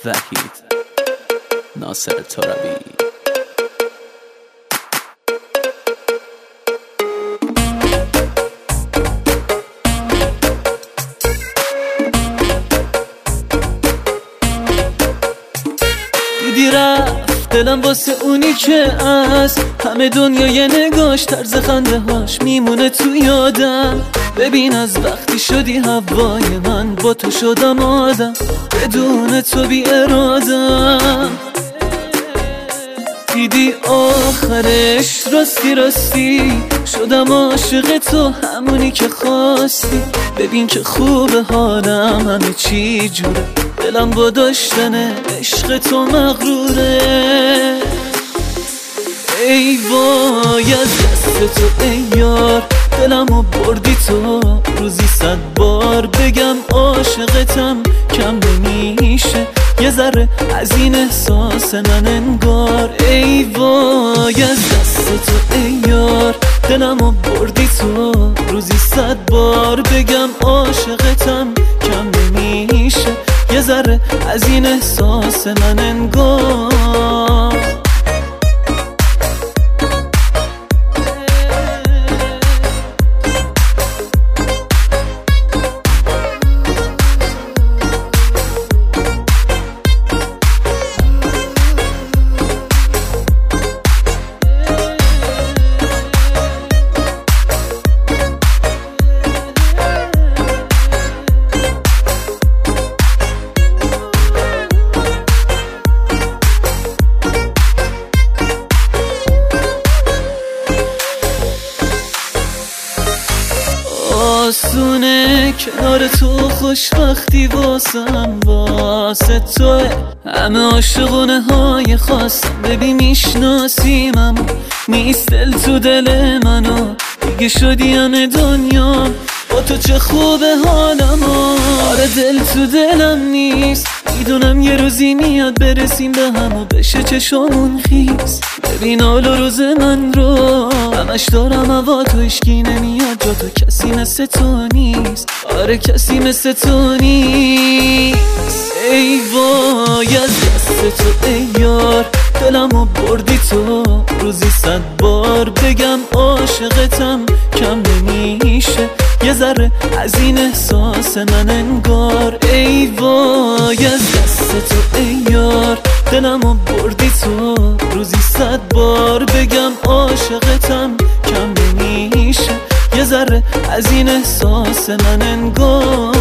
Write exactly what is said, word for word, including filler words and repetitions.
وحید ناصر ترابی. دیدی رفت دلم واسه اونی که از همه دنیا یه نگاش طرز خنده هاش میمونه تو یادم. ببین از وقتی شدی هوای من با تو شدم آدم، بدون تو بی ارادم. دیدی آخرش راستی راستی شدم عاشق تو، همونی که خواستی. ببین که خوب حالم همه چی جوره، دلم با داشتن عشق تو مغروره. ای وای از دست تو ای یار، دلمو بردی تو. روزی صد بار بگم عاشقتم کم نمیشه، یه ذره از این احساس من انگار. ای وای از دست تو ای یار، دلمو بردی تو. روزی صد بار بگم عاشقتم کم نمیشه، یه ذره از این احساس من انگار. آسونه کنار تو خوشبختی واسم واسه توه، همه عاشقونه های خواستم. ببین میشناسیم اما نیست دل تو دل منو، دیگه شدی همه دنیا با تو. چه خوبه حالم، آره دل تو دلم نیست. میدونم یه روزی میاد برسیم به هم و بشه چشامون خیز. ببین حال و روز من رو همش دارم هوا تو، اشکی نمیاد جا تو، کسی مثل تو نیست. آره کسی مثل تو نیست. ای وای از دست تو ای یار، دلمو بردی تو. روزی صد بار بگم عاشقتم کم نمیشه، یه ذره از این احساس من انگار. ای وای از دست تو ای یار، دلمو بردی تو. روزی صد بار بگم عاشقتم کم نمیشه، یه ذره از این احساس من انگار.